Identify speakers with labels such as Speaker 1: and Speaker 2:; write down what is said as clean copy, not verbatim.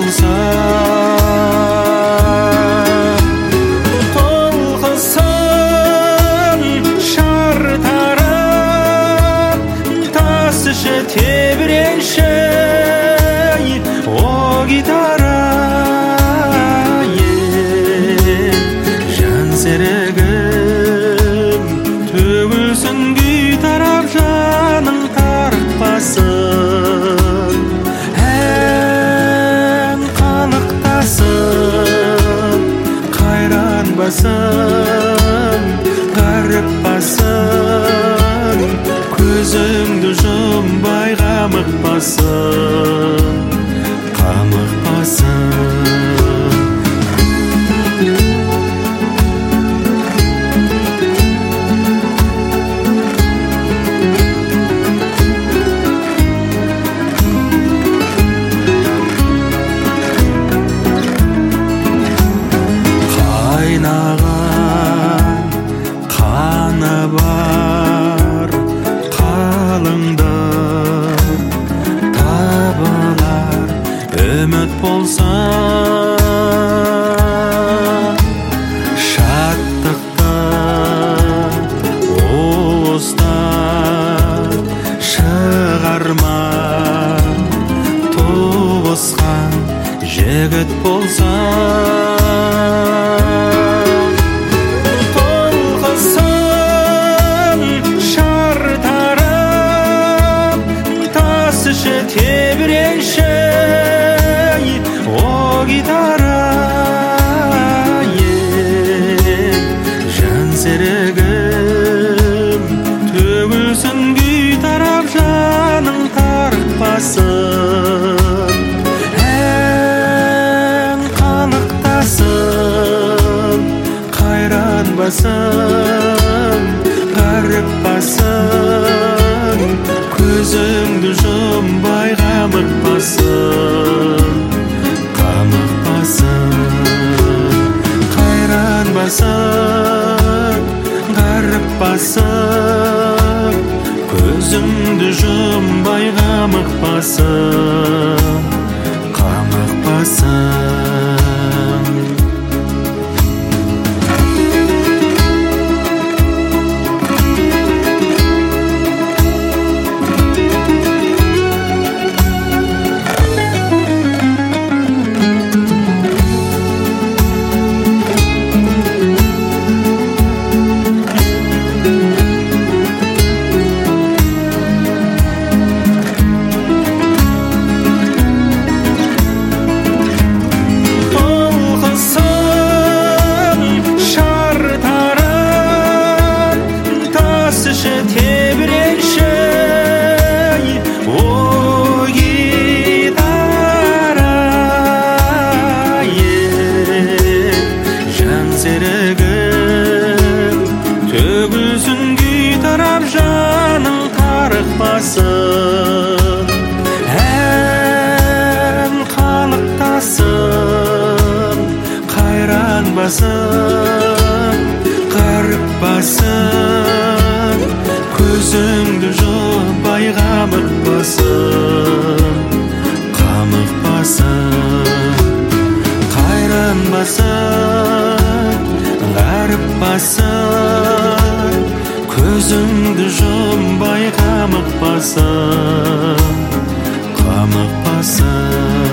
Speaker 1: болса, толқысын шартарып тасышы тебіренші о гитара жан серігім төгілсін күй тарап жаның тарықпасын ән қалықтасын қайранбасын ғаріппасын көзіңді жұмбай қамықпасын қайнаған қаны бар қалыңды табылар үміт болса шаттықты уыстан шығарма туысқан жігіт болса тебіренші о гитара жан серігім төгілсін күй тарап жаның тарықпасын ән қалықтасын қайранбасын ғаріппасын көзіңді жұмбай қамықпасын қайранбасын ғаріппасын көзіңді жұмбай қамықпасын төгілсін күй тарап жаның тарықпасын ән қалықтасын қайранбасын ғаріппасын көзіңді жұмбай қамықпасын қайранбасын ғаріппасын көзіңді жұмбай қамықпасын